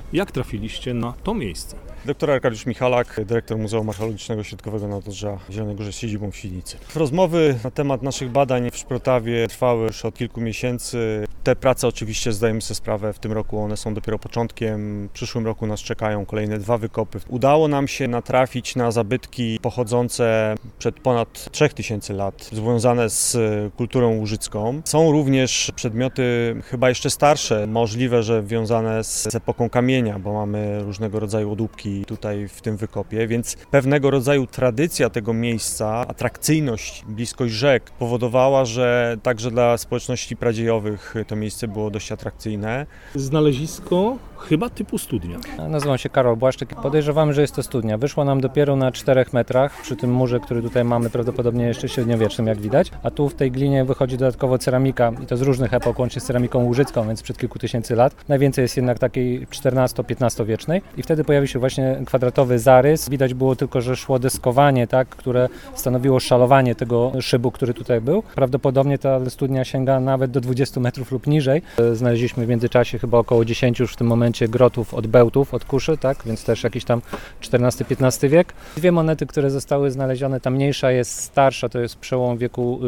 Jak trafiliście na to miejsce? Doktor Arkadiusz Michalak, dyrektor Muzeum Archeologicznego Środkowego Nadodrza w Zielonej Górze z siedzibą w Świdnicy. Rozmowy na temat naszych badań w Szprotawie trwały już od kilku miesięcy. Te prace oczywiście zdajemy sobie sprawę, w tym roku one są dopiero początkiem. W przyszłym roku nas czekają kolejne 2 wykopy. Udało nam się natrafić na zabytki pochodzące przed ponad 3000 lat, związane z kulturą łużycką. Są również przedmioty chyba jeszcze starsze, możliwe, że wiązane z epoką kamienia, bo mamy różnego rodzaju odłupki tutaj w tym wykopie, więc pewnego rodzaju tradycja tego miejsca, atrakcyjność, bliskość rzek powodowała, że także dla społeczności pradziejowych to miejsce było dość atrakcyjne. Znalezisko chyba typu studnia. Nazywam się Karol Błaszczyk i podejrzewamy, że jest to studnia. Wyszło nam dopiero na 4 metrach przy tym murze, który tutaj mamy, prawdopodobnie jeszcze średniowiecznym, jak widać. A tu w tej glinie wychodzi dodatkowo ceramika i to z różnych epok, łącznie z ceramiką łużycką, więc przed kilku tysięcy lat. Najwięcej jest jednak takiej XIV-XV wiecznej i wtedy pojawił się właśnie kwadratowy zarys. Widać było tylko, że szło deskowanie, tak, które stanowiło szalowanie tego szybu, który tutaj był. Prawdopodobnie ta studnia sięga nawet do 20 metrów lub niżej. Znaleźliśmy w międzyczasie chyba około 10 już w tym momencie grotów od bełtów, od kuszy, tak, więc też jakiś tam XIV-XV wiek. 2 monety, które zostały znalezione, ta mniejsza jest starsza, to jest przełom wieku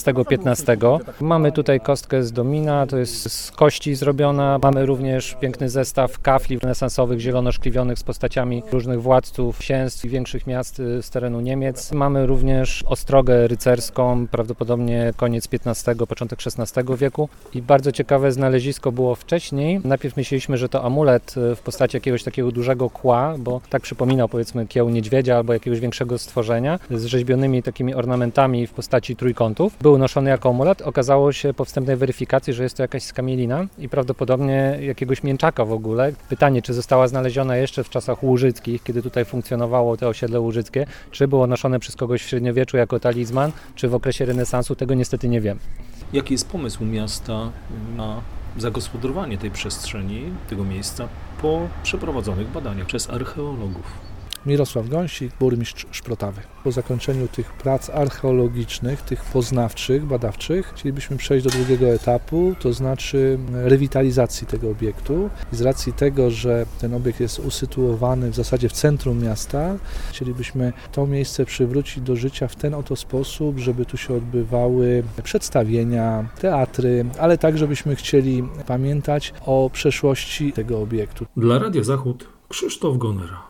XIV-XV. Mamy tutaj kostkę z domina, to jest z kości zrobiona. Mamy również piękny zestaw kafli renesansowych, zielono-szklivionych z postaciami różnych władców, księstw i większych miast z terenu Niemiec. Mamy również ostrogę rycerską, prawdopodobnie koniec XV, początek XVI wieku. I bardzo ciekawe znalezisko było wcześniej. Najpierw myśleliśmy, że to amulet w postaci jakiegoś takiego dużego kła, bo tak przypominał, powiedzmy, kieł niedźwiedzia albo jakiegoś większego stworzenia z rzeźbionymi takimi ornamentami w postaci trójkątów. Był noszony jako amulet. Okazało się po wstępnej weryfikacji, że jest to jakaś skamielina i prawdopodobnie jakiegoś mięczaka w ogóle. Pytanie, czy została znaleziona jeszcze w czasach łużyckich, kiedy tutaj funkcjonowało to osiedle łużyckie, czy było noszone przez kogoś w średniowieczu jako talizman, czy w okresie renesansu, tego niestety nie wiem. Jaki jest pomysł miasta na zagospodarowanie tej przestrzeni, tego miejsca po przeprowadzonych badaniach przez archeologów? Mirosław Gąsik, burmistrz Szprotawy. Po zakończeniu tych prac archeologicznych, tych poznawczych, badawczych, chcielibyśmy przejść do drugiego etapu, to znaczy rewitalizacji tego obiektu. I z racji tego, że ten obiekt jest usytuowany w zasadzie w centrum miasta, chcielibyśmy to miejsce przywrócić do życia w ten oto sposób, żeby tu się odbywały przedstawienia, teatry, ale tak, żebyśmy chcieli pamiętać o przeszłości tego obiektu. Dla Radia Zachód Krzysztof Gonera.